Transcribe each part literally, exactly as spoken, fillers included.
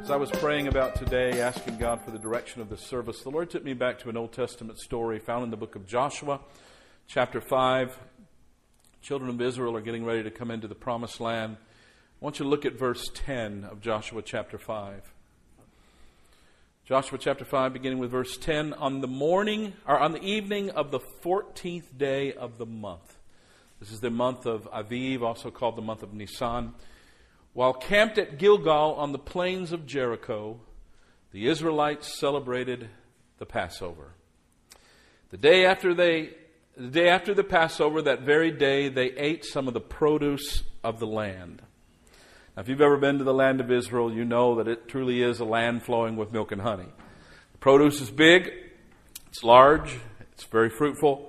As I was praying about today, asking God for the direction of this service, the Lord took me back to an Old Testament story found in the book of Joshua, chapter five. Children of Israel are getting ready to come into the promised land. I want you to look at verse ten of Joshua chapter five. Joshua chapter five, beginning with verse ten. On the morning, or on the evening of the fourteenth day of the month. This is the month of Aviv, also called the month of Nisan. While camped at Gilgal on the plains of Jericho, the Israelites celebrated the Passover. The day after they, the day after the Passover, that very day, they ate some of the produce of the land. Now, if you've ever been to the land of Israel, you know that it truly is a land flowing with milk and honey. The produce is big, it's large, it's very fruitful.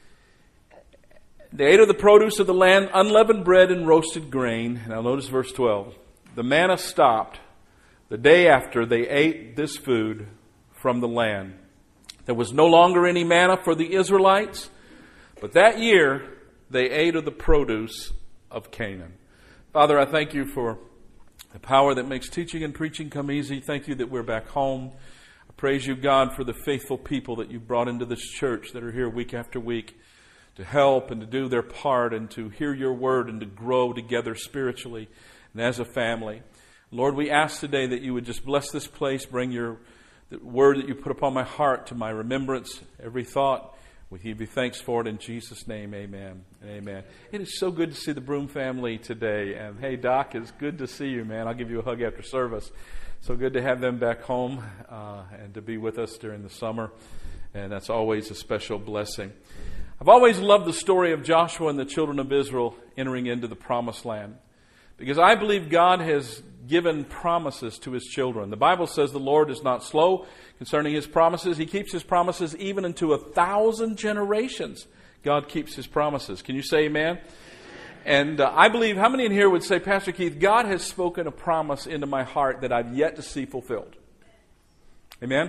They ate of the produce of the land, unleavened bread and roasted grain. Now notice verse twelve. The manna stopped the day after they ate this food from the land. There was no longer any manna for the Israelites, but that year they ate of the produce of Canaan. Father, I thank you for the power that makes teaching and preaching come easy. Thank you that we're back home. I praise you, God, for the faithful people that you've brought into this church that are here week after week to help and to do their part and to hear your word and to grow together spiritually and as a family. Lord, we ask today that you would just bless this place, bring your the word that you put upon my heart to my remembrance, every thought. We give you thanks for it in Jesus' name, amen and amen. It is so good to see the Broom family today. And hey, Doc, it's good to see you, man. I'll give you a hug after service. So good to have them back home uh, and to be with us during the summer. And that's always a special blessing. I've always loved the story of Joshua and the children of Israel entering into the promised land, because I believe God has given promises to his children. The Bible says the Lord is not slow concerning his promises. He keeps his promises even into a thousand generations. God keeps his promises. Can you say amen? And uh, I believe, how many in here would say, Pastor Keith, God has spoken a promise into my heart that I've yet to see fulfilled? Amen?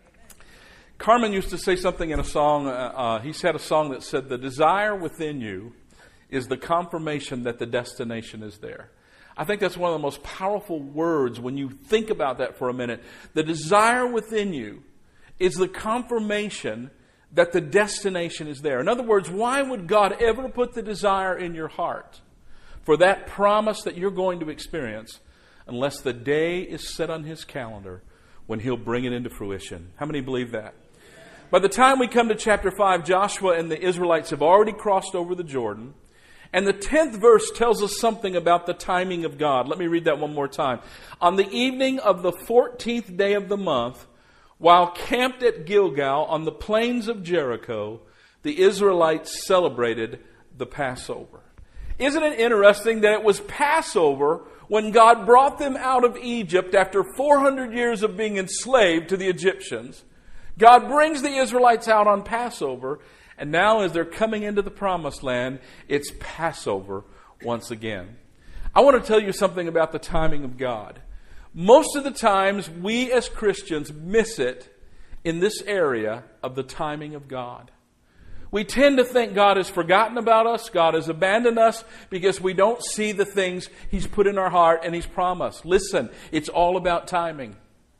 Carmen used to say something in a song. Uh, uh, he said a song that said, the desire within you is the confirmation that the destination is there. I think that's one of the most powerful words when you think about that for a minute. The desire within you is the confirmation that the destination is there. In other words, why would God ever put the desire in your heart for that promise that you're going to experience unless the day is set on his calendar when he'll bring it into fruition? How many believe that? By the time we come to chapter five, Joshua and the Israelites have already crossed over the Jordan. And the tenth verse tells us something about the timing of God. Let me read that one more time. On the evening of the fourteenth day of the month, while camped at Gilgal on the plains of Jericho, the Israelites celebrated the Passover. Isn't it interesting that it was Passover when God brought them out of Egypt after four hundred years of being enslaved to the Egyptians? God brings the Israelites out on Passover, and now as they're coming into the promised land, it's Passover once again. I want to tell you something about the timing of God. Most of the times, we as Christians miss it in this area of the timing of God. We tend to think God has forgotten about us, God has abandoned us, because we don't see the things he's put in our heart and he's promised. Listen, it's all about timing.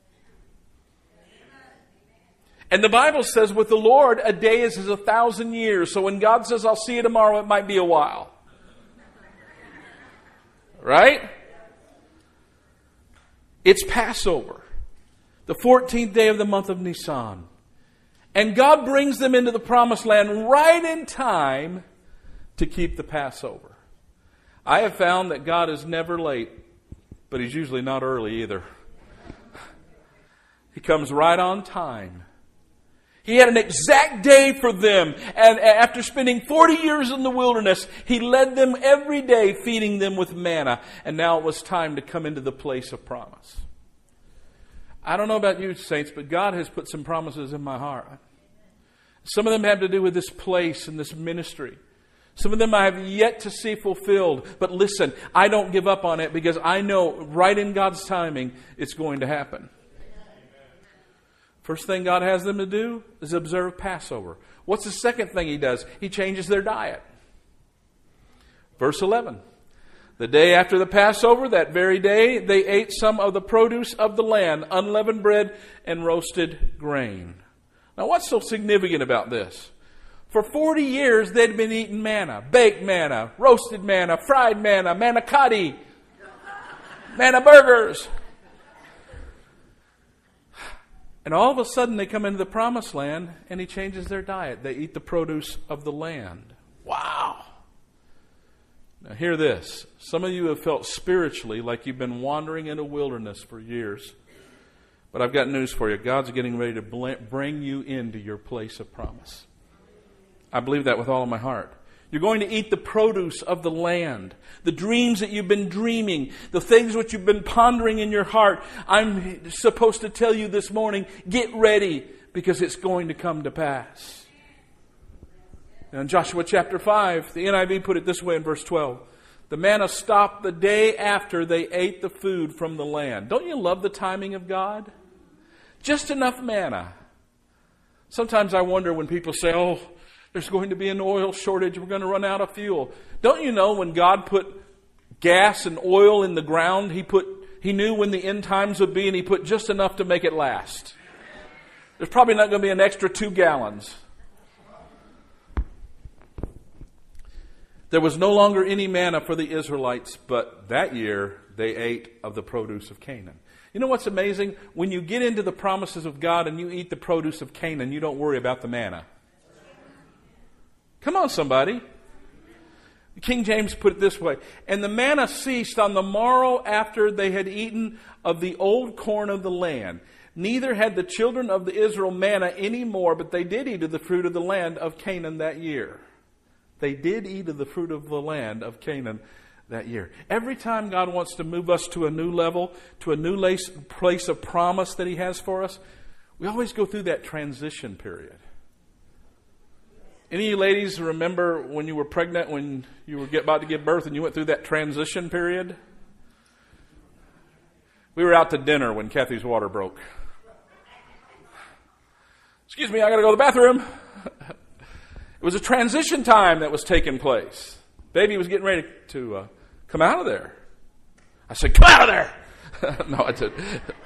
And the Bible says with the Lord, a day is as a thousand years. So when God says, I'll see you tomorrow, it might be a while. Right? It's Passover, the fourteenth day of the month of Nisan. And God brings them into the promised land right in time to keep the Passover. I have found that God is never late, but he's usually not early either. He comes right on time. He had an exact day for them. And after spending forty years in the wilderness, he led them every day, feeding them with manna. And now it was time to come into the place of promise. I don't know about you, saints, but God has put some promises in my heart. Some of them have to do with this place and this ministry. Some of them I have yet to see fulfilled. But listen, I don't give up on it because I know right in God's timing it's going to happen. First thing God has them to do is observe Passover. What's the second thing he does? He changes their diet. Verse eleven. The day after the Passover, that very day, they ate some of the produce of the land, unleavened bread and roasted grain. Now, what's so significant about this? For forty years, they'd been eating manna, baked manna, roasted manna, fried manna, manicotti, manna burgers. And all of a sudden, they come into the Promised Land, and He changes their diet. They eat the produce of the land. Wow! Now, hear this. Some of you have felt spiritually like you've been wandering in a wilderness for years. But I've got news for you. God's getting ready to bring you into your place of promise. I believe that with all of my heart. You're going to eat the produce of the land, the dreams that you've been dreaming, the things which you've been pondering in your heart. I'm supposed to tell you this morning, get ready, because it's going to come to pass. Now in Joshua chapter five, the N I V put it this way in verse twelve. The manna stopped the day after they ate the food from the land. Don't you love the timing of God? Just enough manna. Sometimes I wonder when people say, oh, there's going to be an oil shortage. We're going to run out of fuel. Don't you know when God put gas and oil in the ground, He put He knew when the end times would be, and He put just enough to make it last. There's probably not going to be an extra two gallons. There was no longer any manna for the Israelites, but that year they ate of the produce of Canaan. You know what's amazing? When you get into the promises of God and you eat the produce of Canaan, you don't worry about the manna. Come on, somebody. King James put it this way. And the manna ceased on the morrow after they had eaten of the old corn of the land. Neither had the children of the Israel manna any more, but they did eat of the fruit of the land of Canaan that year. They did eat of the fruit of the land of Canaan that year. Every time God wants to move us to a new level, to a new place of promise that He has for us, we always go through that transition period. Any of you ladies remember when you were pregnant, when you were about to give birth and you went through that transition period? We were out to dinner when Kathy's water broke. Excuse me, I got to go to the bathroom. It was a transition time that was taking place. Baby was getting ready to uh, come out of there. I said, come out of there! No, I didn't.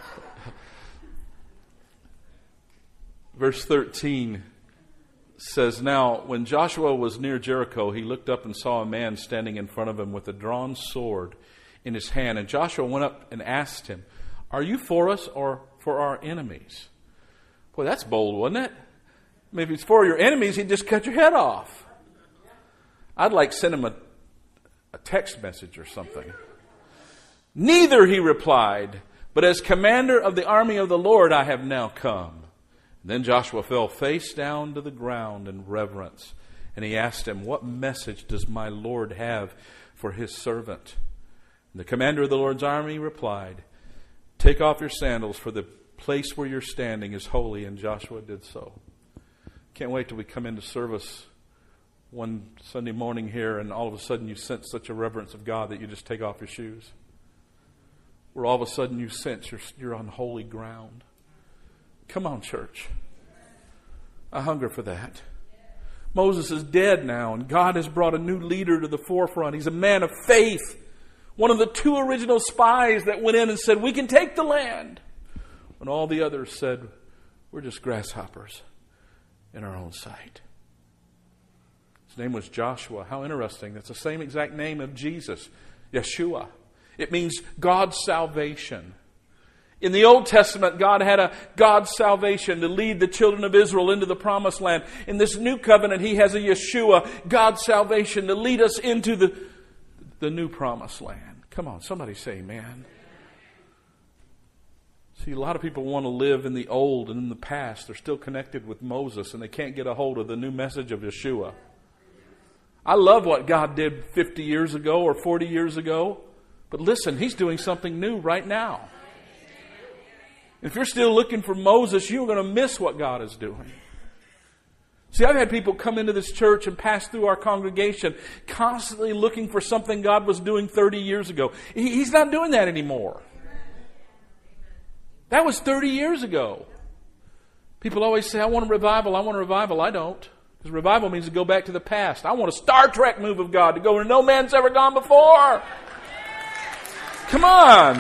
Verse thirteen says, now, when Joshua was near Jericho, he looked up and saw a man standing in front of him with a drawn sword in his hand. And Joshua went up and asked him, are you for us or for our enemies? Boy, that's bold, wasn't it? I mean, if he's for your enemies, he'd just cut your head off. I'd like send him a, a text message or something. Neither, he replied, but as commander of the army of the Lord I have now come. Then Joshua fell face down to the ground in reverence. And he asked him, what message does my Lord have for his servant? And the commander of the Lord's army replied, take off your sandals, for the place where you're standing is holy. And Joshua did so. Can't wait till we come into service one Sunday morning here and all of a sudden you sense such a reverence of God that you just take off your shoes. Where all of a sudden you sense you're, you're on holy ground. Come on, church. I hunger for that. Moses is dead now, and God has brought a new leader to the forefront. He's a man of faith. One of the two original spies that went in and said, we can take the land. When all the others said, we're just grasshoppers in our own sight. His name was Joshua. How interesting. That's the same exact name of Jesus, Yeshua. It means God's salvation. In the Old Testament, God had a God's salvation to lead the children of Israel into the promised land. In this new covenant, He has a Yeshua, God's salvation to lead us into the, the new promised land. Come on, somebody say amen. See, a lot of people want to live in the old and in the past. They're still connected with Moses, and they can't get a hold of the new message of Yeshua. I love what God did fifty years ago or forty years ago. But listen, He's doing something new right now. If you're still looking for Moses, you're going to miss what God is doing. See, I've had people come into this church and pass through our congregation constantly looking for something God was doing thirty years ago. He's not doing that anymore. That was thirty years ago. People always say, I want a revival, I want a revival. I don't. Because revival means to go back to the past. I want a Star Trek move of God to go where no man's ever gone before. Come on.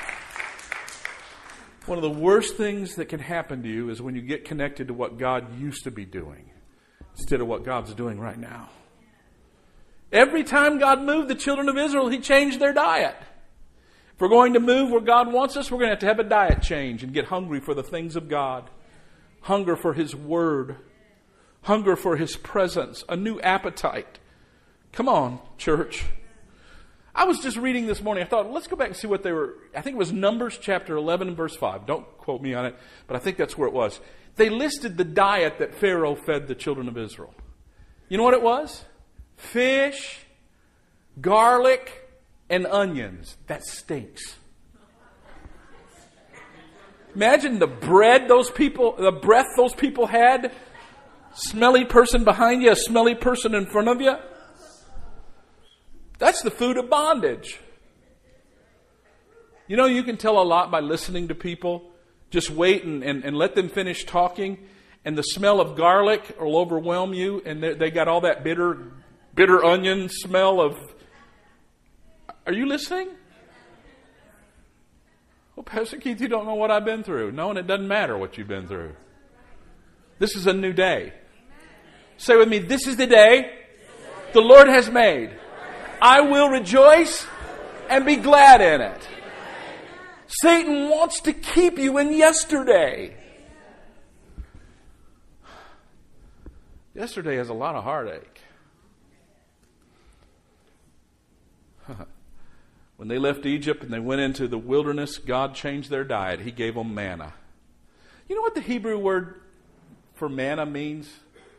One of the worst things that can happen to you is when you get connected to what God used to be doing instead of what God's doing right now. Every time God moved the children of Israel, He changed their diet. If we're going to move where God wants us, we're going to have to have a diet change and get hungry for the things of God. Hunger for His Word. Hunger for His presence. A new appetite. Come on, church. I was just reading this morning. I thought, let's go back and see what they were. I think it was Numbers chapter eleven and verse five. Don't quote me on it, but I think that's where it was. They listed the diet that Pharaoh fed the children of Israel. You know what it was? Fish, garlic, and onions. That stinks. Imagine the bread those people, the breath those people had. Smelly person behind you, a smelly person in front of you. That's the food of bondage. You know, you can tell a lot by listening to people. Just wait and, and, and let them finish talking. And the smell of garlic will overwhelm you. And they, they got all that bitter, bitter onion smell of... Are you listening? Well, Pastor Keith, you don't know what I've been through. No, and it doesn't matter what you've been through. This is a new day. Say with me, this is the day the Lord has made. I will rejoice and be glad in it. Satan wants to keep you in yesterday. Yesterday has a lot of heartache. When they left Egypt and they went into the wilderness, God changed their diet. He gave them manna. You know what the Hebrew word for manna means?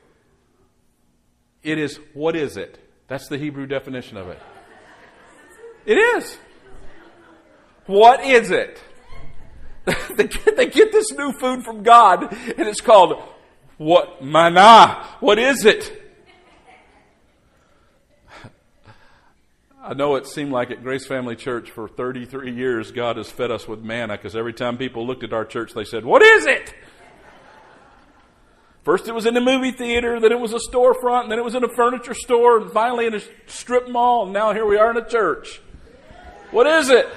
It is, what is it? That's the Hebrew definition of it. It is. What is it? they, get, they get this new food from God, and it's called what? Manna. What is it? I know it seemed like at Grace Family Church for thirty-three years God has fed us with manna, because every time people looked at our church they said, what is it? First it was in the movie theater, then it was a storefront, and then it was in a furniture store, and finally in a strip mall, and now here we are in a church. What is it?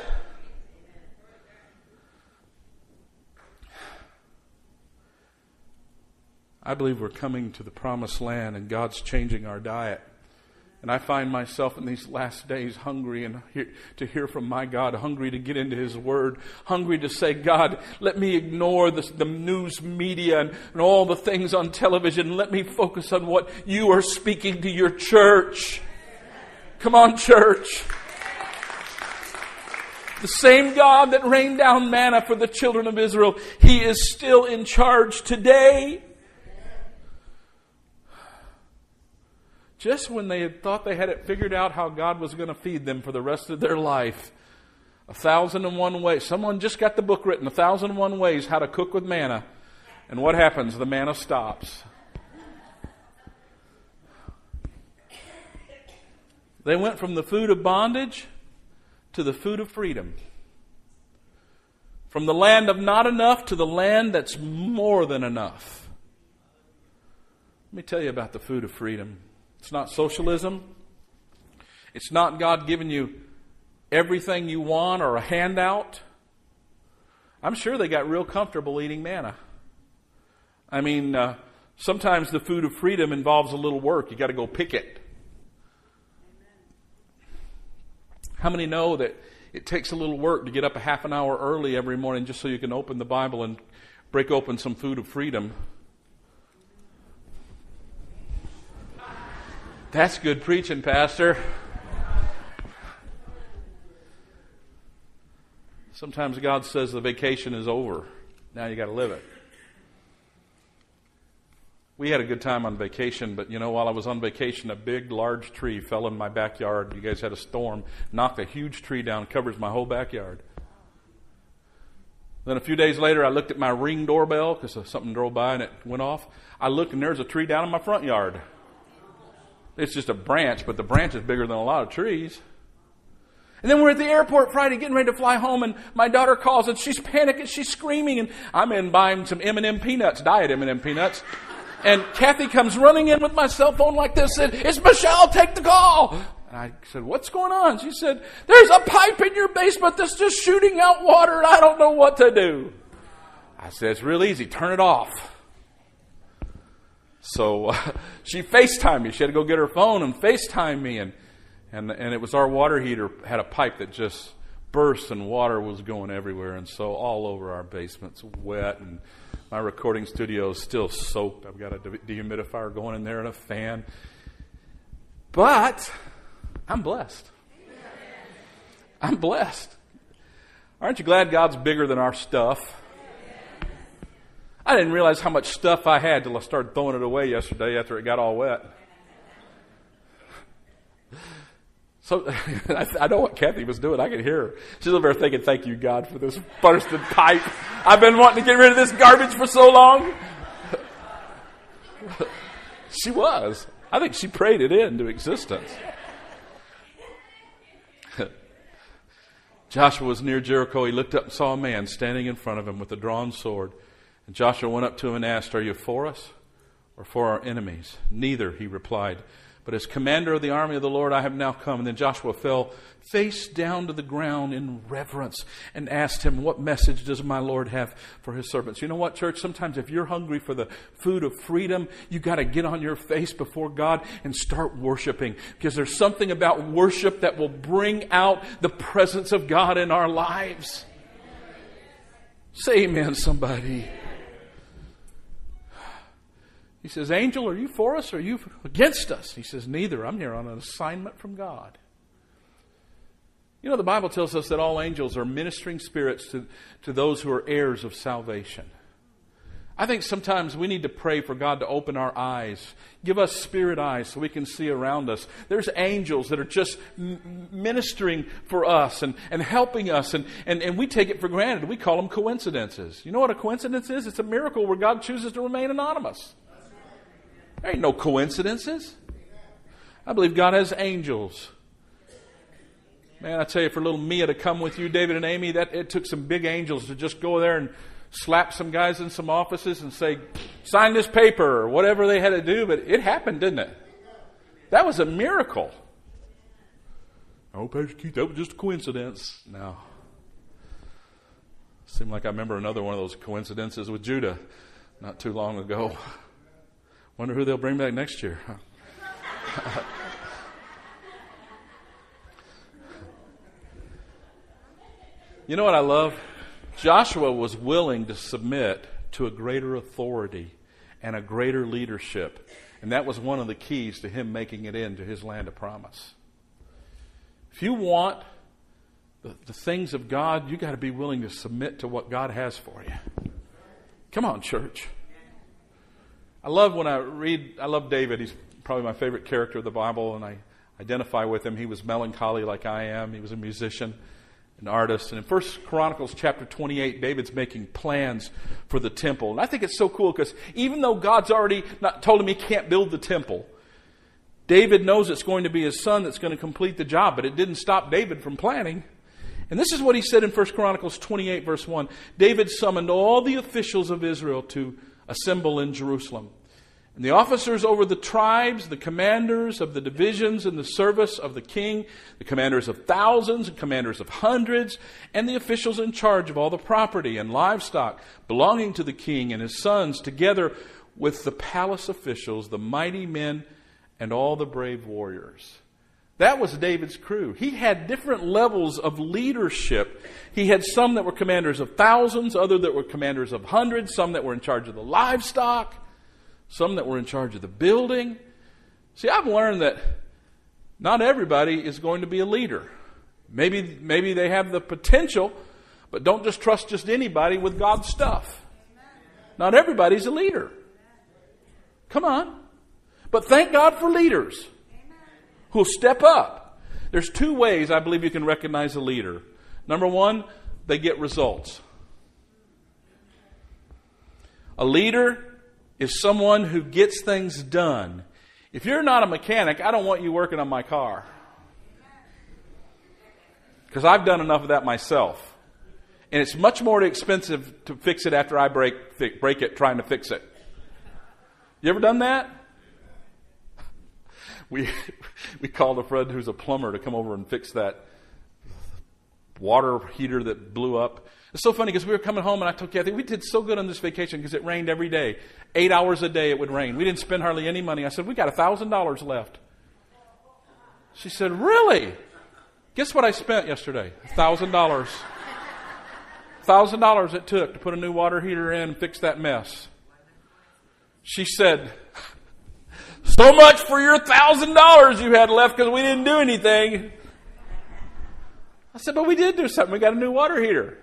I believe we're coming to the promised land and God's changing our diet. And I find myself in these last days hungry and hear, to hear from my God, hungry to get into His Word, hungry to say, God, let me ignore the, the news media and, and all the things on television. Let me focus on what You are speaking to Your church. Come on, church. The same God that rained down manna for the children of Israel, He is still in charge today. Just when they had thought they had it figured out how God was going to feed them for the rest of their life. A thousand and one ways. Someone just got the book written, A Thousand and One Ways How to Cook with Manna. And what happens? The manna stops. They went from the food of bondage to the food of freedom. From the land of not enough to the land that's more than enough. Let me tell you about the food of freedom. It's not socialism. It's not God giving you everything you want or a handout. I'm sure they got real comfortable eating manna. I mean, uh, sometimes the food of freedom involves a little work. You got to go pick it. How many know that it takes a little work to get up a half an hour early every morning just so you can open the Bible and break open some food of freedom? That's good preaching, Pastor. Sometimes God says the vacation is over. Now you got to live it. We had a good time on vacation, but you know, while I was on vacation, a big, large tree fell in my backyard. You guys had a storm, knocked a huge tree down, covers my whole backyard. Then a few days later, I looked at my Ring doorbell because something drove by and it went off. I looked and there's a tree down in my front yard. It's just a branch, but the branch is bigger than a lot of trees. And then we're at the airport Friday getting ready to fly home, and my daughter calls and she's panicking, she's screaming, and I'm in buying some M and M peanuts, diet M and M peanuts. And Kathy comes running in with my cell phone like this and said, it's Michelle, take the call. And I said, what's going on? She said, there's a pipe in your basement that's just shooting out water and I don't know what to do. I said, it's real easy. Turn it off. So uh, she FaceTimed me. She had to go get her phone and FaceTime me. And, and, and it was our water heater had a pipe that just burst and water was going everywhere. And so all over our basement's wet. And my recording studio is still soaked. I've got a dehumidifier going in there and a fan. But I'm blessed. I'm blessed. Aren't you glad God's bigger than our stuff? I didn't realize how much stuff I had till I started throwing it away yesterday after it got all wet. So I know what Kathy was doing. I could hear her. She's over there thinking, thank you, God, for this bursted pipe. I've been wanting to get rid of this garbage for so long. She was. I think she prayed it into existence. Joshua was near Jericho. He looked up and saw a man standing in front of him with a drawn sword. And Joshua went up to him and asked, are you for us or for our enemies? Neither, he replied. But as commander of the army of the Lord, I have now come. And then Joshua fell face down to the ground in reverence and asked him, what message does my Lord have for his servants? You know what, church? Sometimes if you're hungry for the food of freedom, you got to get on your face before God and start worshiping. Because there's something about worship that will bring out the presence of God in our lives. Say amen, somebody. He says, angel, are you for us or are you against us? He says, neither. I'm here on an assignment from God. You know, the Bible tells us that all angels are ministering spirits to, to those who are heirs of salvation. I think sometimes we need to pray for God to open our eyes. Give us spirit eyes so we can see around us. There's angels that are just ministering for us and, and helping us. And, and, and we take it for granted. We call them coincidences. You know what a coincidence is? It's a miracle where God chooses to remain anonymous. There ain't no coincidences. I believe God has angels. Man, I tell you, for little Mia to come with you, David and Amy, that it took some big angels to just go there and slap some guys in some offices and say, sign this paper or whatever they had to do. But it happened, didn't it? That was a miracle. Oh, Pastor Keith, that was just a coincidence. No. Seemed like I remember another one of those coincidences with Judah not too long ago. Wonder who they'll bring back next year. You know what I love? Joshua was willing to submit to a greater authority and a greater leadership. And that was one of the keys to him making it into his land of promise. If you want the, the things of God, you got to be willing to submit to what God has for you. Come on, church. I love when I read, I love David. He's probably my favorite character of the Bible, and I identify with him. He was melancholy like I am. He was a musician, an artist. And in First Chronicles chapter twenty-eight, David's making plans for the temple. And I think it's so cool because even though God's already not told him he can't build the temple, David knows it's going to be his son that's going to complete the job. But it didn't stop David from planning. And this is what he said in First Chronicles twenty-eight, verse one. David summoned all the officials of Israel to assemble in Jerusalem. And the officers over the tribes, the commanders of the divisions in the service of the king, the commanders of thousands and commanders of hundreds, and the officials in charge of all the property and livestock belonging to the king and his sons, together with the palace officials, the mighty men, and all the brave warriors. That was David's crew. He had different levels of leadership. He had some that were commanders of thousands, others that were commanders of hundreds, some that were in charge of the livestock, some that were in charge of the building. See, I've learned that not everybody is going to be a leader. Maybe, maybe they have the potential, but don't just trust just anybody with God's stuff. Not everybody's a leader. Come on. But thank God for leaders who'll step up. There's two ways I believe you can recognize a leader. Number one, they get results. A leader is someone who gets things done. If you're not a mechanic, I don't want you working on my car. Because I've done enough of that myself. And it's much more expensive to fix it after I break, break it trying to fix it. You ever done that? we we called a friend who's a plumber to come over and fix that water heater that blew up. It's so funny because we were coming home and I told Kathy, we did so good on this vacation because it rained every day. Eight hours a day it would rain. We didn't spend hardly any money. I said, we got a thousand dollars left. She said, really? Guess what I spent yesterday? A thousand dollars. A thousand dollars it took to put a new water heater in and fix that mess. She said, so much for your thousand dollars you had left because we didn't do anything. I said, but we did do something. We got a new water heater.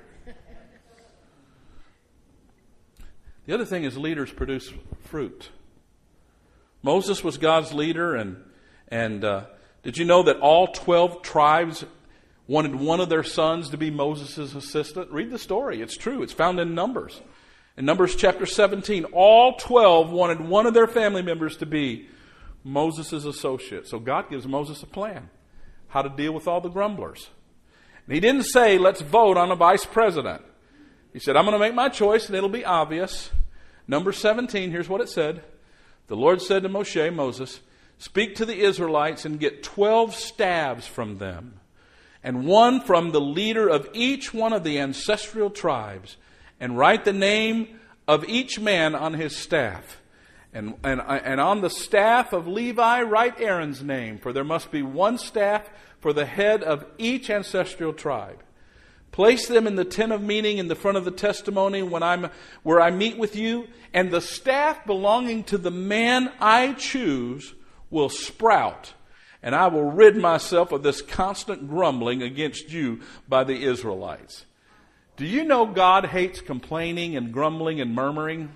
The other thing is leaders produce fruit. Moses was God's leader, and and uh, did you know that all twelve tribes wanted one of their sons to be Moses' assistant? Read the story. It's true. It's found in Numbers. In Numbers chapter seventeen, all twelve wanted one of their family members to be Moses' associate. So God gives Moses a plan how to deal with all the grumblers. And he didn't say, let's vote on a vice president. He said, I'm going to make my choice and it'll be obvious. Number seventeen, here's what it said. The Lord said to Moshe, Moses, speak to the Israelites and get twelve staves from them, and one from the leader of each one of the ancestral tribes, and write the name of each man on his staff. And, and, and on the staff of Levi, write Aaron's name, for there must be one staff for the head of each ancestral tribe. Place them in the tent of meeting in the front of the testimony when I'm where I meet with you, and the staff belonging to the man I choose will sprout, and I will rid myself of this constant grumbling against you by the Israelites. Do you know God hates complaining and grumbling and murmuring?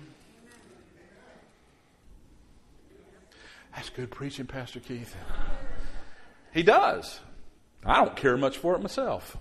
That's good preaching, Pastor Keith. He does. I don't care much for it myself.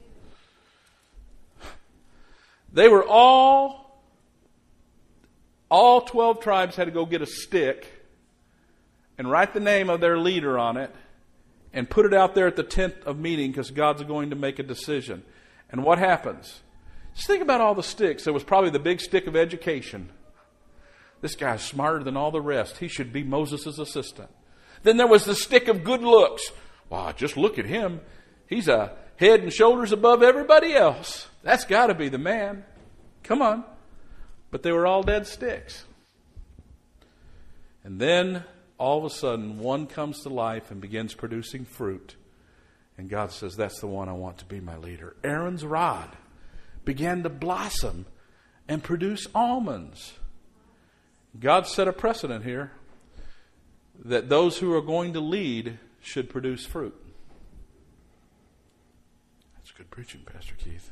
They were all, all twelve tribes had to go get a stick and write the name of their leader on it and put it out there at the tent of meeting because God's going to make a decision. And what happens? Just think about all the sticks. There was probably the big stick of education. This guy's smarter than all the rest. He should be Moses' assistant. Then there was the stick of good looks. Wow, just look at him. He's a head and shoulders above everybody else. That's got to be the man. Come on. But they were all dead sticks. And then, all of a sudden, one comes to life and begins producing fruit. And God says, that's the one I want to be my leader. Aaron's rod began to blossom and produce almonds. God set a precedent here that those who are going to lead should produce fruit. That's good preaching, Pastor Keith.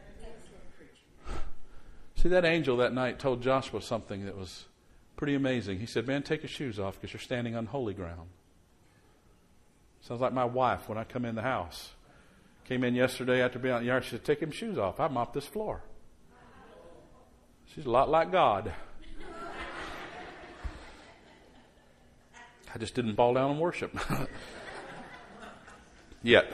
See, that angel that night told Joshua something that was pretty amazing. He said, man, take your shoes off because you're standing on holy ground. Sounds like my wife when I come in the house. Came in yesterday after being out in the yard. She said, take him shoes off. I mopped this floor. She's a lot like God. I just didn't fall down and worship. Yet.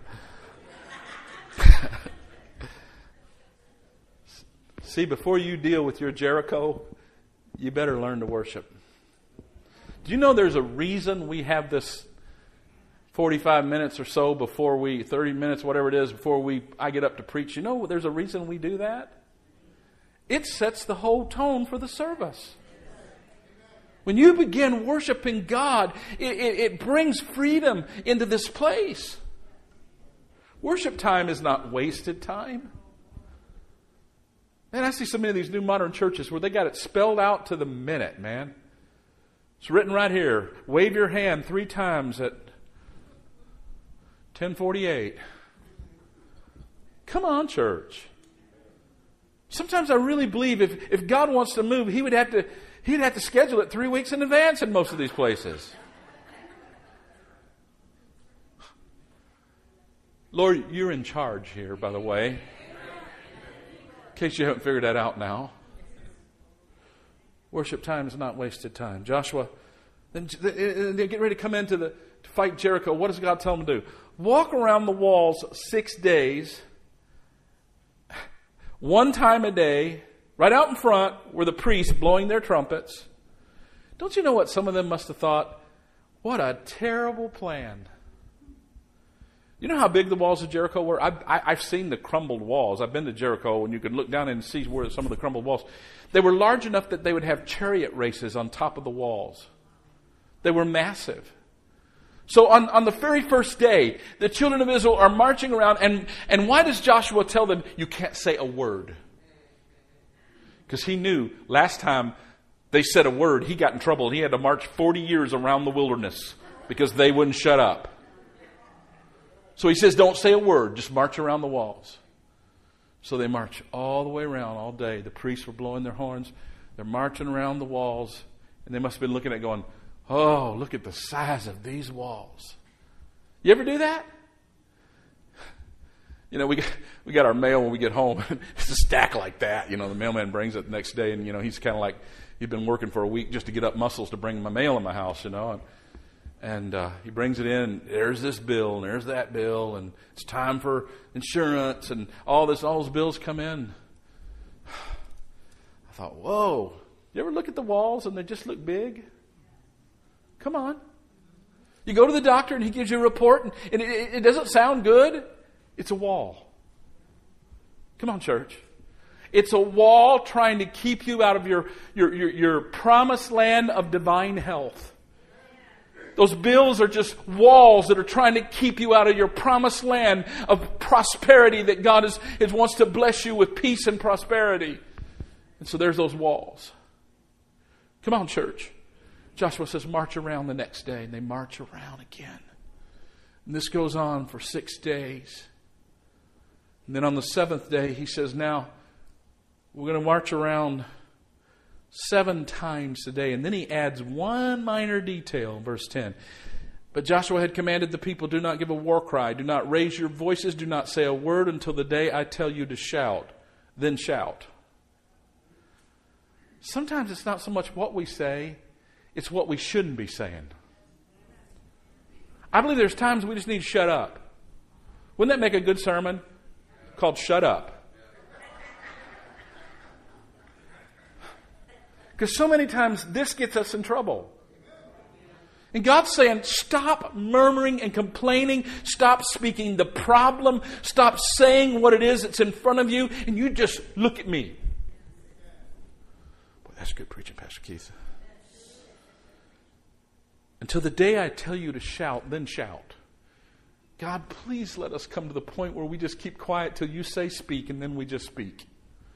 See, before you deal with your Jericho, you better learn to worship. Do you know there's a reason we have this forty-five minutes or so before we, thirty minutes, whatever it is, before we I get up to preach? You know there's a reason we do that? It sets the whole tone for the service. When you begin worshiping God, it, it, it brings freedom into this place. Worship time is not wasted time. Man, I see so many of these new modern churches where they got it spelled out to the minute, man. It's written right here. Wave your hand three times at ten forty-eight. Come on, church. Sometimes I really believe if, if God wants to move, He would have to He'd have to schedule it three weeks in advance in most of these places. Lord, you're in charge here, by the way. In case you haven't figured that out now. Worship time is not wasted time. Joshua, then they get ready to come into the to fight Jericho. What does God tell them to do? Walk around the walls six days, one time a day. Right out in front were the priests blowing their trumpets. Don't you know what some of them must have thought? What a terrible plan. You know how big the walls of Jericho were? I've, I, I've seen the crumbled walls. I've been to Jericho, and you could look down and see where some of the crumbled walls. They were large enough that they would have chariot races on top of the walls. They were massive. So on, on the very first day, the children of Israel are marching around, and, and why does Joshua tell them, you can't say a word? Because he knew last time they said a word, he got in trouble. He had to march forty years around the wilderness because they wouldn't shut up. So he says, don't say a word, just march around the walls. So they march all the way around all day. The priests were blowing their horns. They're marching around the walls, and they must have been looking at it going, oh, look at the size of these walls. You ever do that? You know, we got, we got our mail when we get home. It's a stack like that. You know, the mailman brings it the next day, and, you know, he's kind of like, he'd been working for a week just to get up muscles to bring my mail in my house, you know. And, and uh, he brings it in, and there's this bill, and there's that bill, and it's time for insurance, and all this, all those bills come in. I thought, whoa, you ever look at the walls and they just look big? Come on. You go to the doctor and he gives you a report, and, and it, it doesn't sound good. It's a wall. Come on, church. It's a wall trying to keep you out of your, your, your, your promised land of divine health. Those bills are just walls that are trying to keep you out of your promised land of prosperity that God is, is wants to bless you with peace and prosperity. And so there's those walls. Come on, church. Joshua says, march around the next day. And they march around again. And this goes on for six days. And then on the seventh day, he says, now, we're going to march around seven times a day. And then he adds one minor detail in verse ten. But Joshua had commanded the people, do not give a war cry. Do not raise your voices. Do not say a word until the day I tell you to shout. Then shout. Sometimes it's not so much what we say, it's what we shouldn't be saying. I believe there's times we just need to shut up. Wouldn't that make a good sermon? Called Shut Up. Because so many times this gets us in trouble. And God's saying, stop murmuring and complaining. Stop speaking the problem. Stop saying what it is that's in front of you. And you just look at me. Boy, that's good preaching, Pastor Keith. Until the day I tell you to shout, then shout. God, please let us come to the point where we just keep quiet till you say speak, and then we just speak.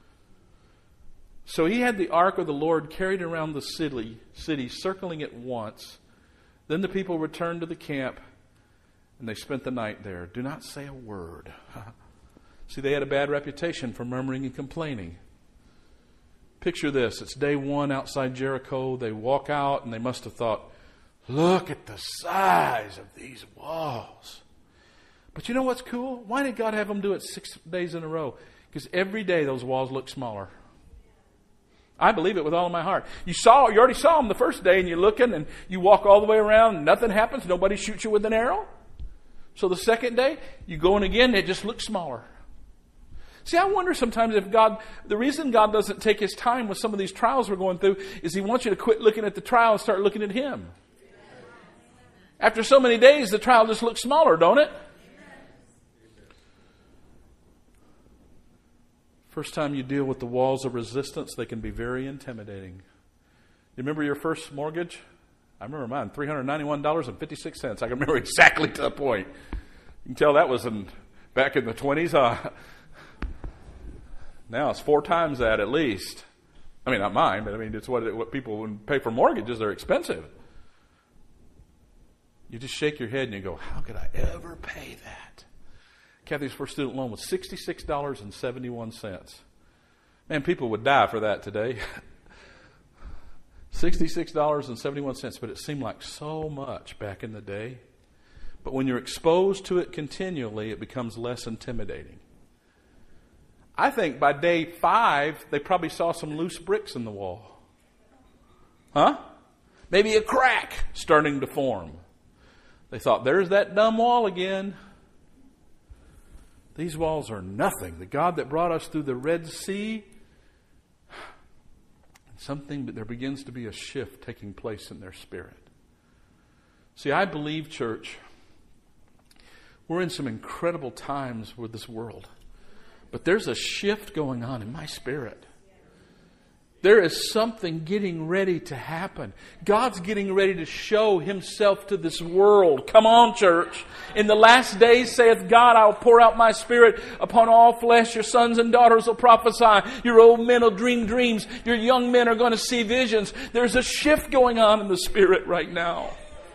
So he had the ark of the Lord carried around the city, city, circling it once. Then the people returned to the camp, and they spent the night there. Do not say a word. See, they had a bad reputation for murmuring and complaining. Picture this. It's day one outside Jericho. They walk out, and they must have thought, look at the size of these walls. But you know what's cool? Why did God have them do it six days in a row? Because every day those walls look smaller. I believe it with all of my heart. You saw, you already saw them the first day, and you're looking, and you walk all the way around, and nothing happens. Nobody shoots you with an arrow. So the second day, you go in again, and it just looks smaller. See, I wonder sometimes if God, the reason God doesn't take His time with some of these trials we're going through is He wants you to quit looking at the trial and start looking at Him. After so many days, the trial just looks smaller, don't it? First time you deal with the walls of resistance, they can be very intimidating. You remember your first mortgage? I remember mine, three hundred ninety-one dollars and fifty-six cents. I can remember exactly to the point. You can tell that was in back in the twenties. Uh, now it's four times that at least. I mean, not mine, but I mean, it's what, it, what people would pay for mortgages. They're expensive. You just shake your head and you go, how could I ever pay that? Kathy's first student loan was sixty-six dollars and seventy-one cents. Man, people would die for that today. sixty-six dollars and seventy-one cents, but it seemed like so much back in the day. But when you're exposed to it continually, it becomes less intimidating. I think by day five, they probably saw some loose bricks in the wall. Huh? Maybe a crack starting to form. They thought, there's that dumb wall again. These walls are nothing. The God that brought us through the Red Sea, something, but there begins to be a shift taking place in their spirit. See, I believe, church, we're in some incredible times with this world. But there's a shift going on in my spirit. There is something getting ready to happen. God's getting ready to show Himself to this world. Come on, church. In the last days, saith God, I will pour out my Spirit upon all flesh. Your sons and daughters will prophesy. Your old men will dream dreams. Your young men are going to see visions. There's a shift going on in the Spirit right now.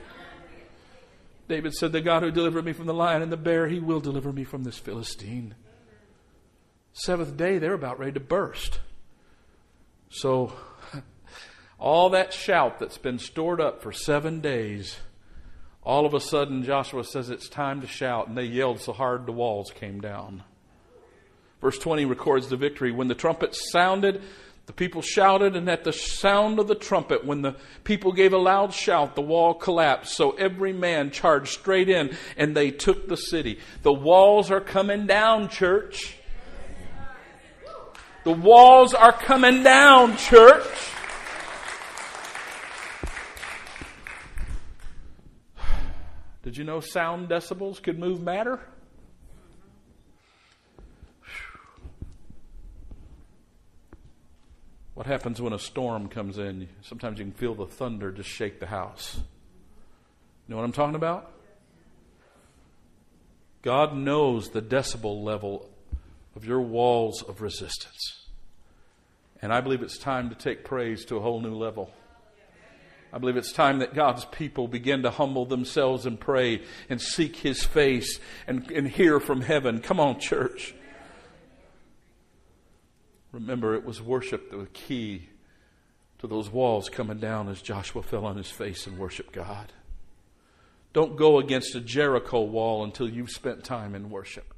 David said, the God who delivered me from the lion and the bear, He will deliver me from this Philistine. Seventh day, they're about ready to burst. So, all that shout that's been stored up for seven days, all of a sudden Joshua says it's time to shout, and they yelled so hard the walls came down. Verse twenty records the victory. When the trumpet sounded, the people shouted, and at the sound of the trumpet, when the people gave a loud shout, the wall collapsed. So every man charged straight in, and they took the city. The walls are coming down, church. The walls are coming down, church. Did you know sound decibels could move matter? What happens when a storm comes in? Sometimes you can feel the thunder just shake the house. You know what I'm talking about? God knows the decibel level of your walls of resistance. And I believe it's time to take praise to a whole new level. I believe it's time that God's people begin to humble themselves and pray and seek His face and, and hear from heaven. Come on, church. Remember, it was worship that was key to those walls coming down as Joshua fell on his face and worshiped God. Don't go against a Jericho wall until you've spent time in worship.